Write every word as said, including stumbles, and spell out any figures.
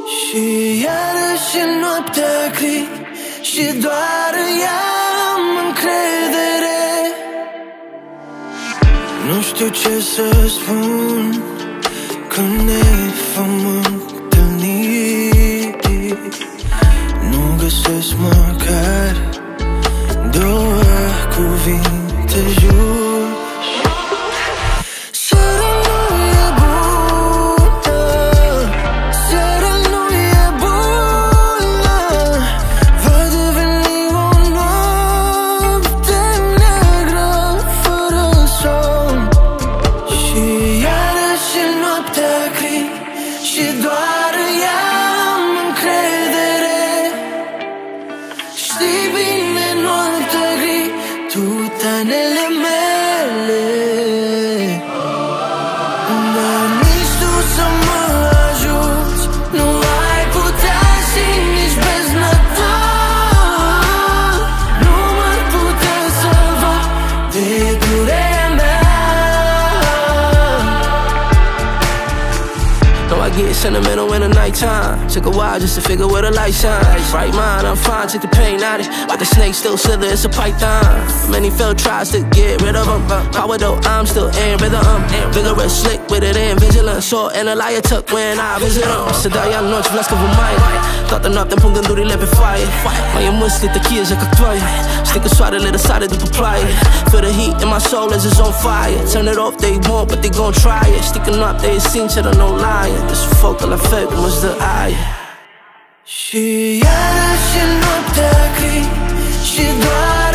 Și iarăși în noaptea gri și doar în ea am încredere. Nu știu ce să spun când ne vom întâlni. Nu găsesc măcar două cuvinte just. Tutanele mele, dar nici tu să mă ajuți nu ai putea și nici beznă ta nu m-ar putea salva de durerea mea. No, I get sentimental in the nighttime. Took a while just to figure where the light shines. Right mind, I'm fine, take the pain out it. But the snake still slither, it's a python. Many failed tries to get rid of them. Power though, I'm still in rhythm. Vigorous, slick with it in vigilant. Short and a liar tuck when I visit them. Să dau ia noci, vlască vă mai. Toată noaptea-mi pun gândurile pe foaie. Mai e mâslită chieja ca toaie. Știi că soarele răsare după ploaie. Feel the heat in my soul as it's on fire. Turn it off, they won't, but they gon' try it. Știi că noaptea e sinceră, no lying. Desfocă la fel cum îți dă aia. Și iarăși în noaptea gri și doar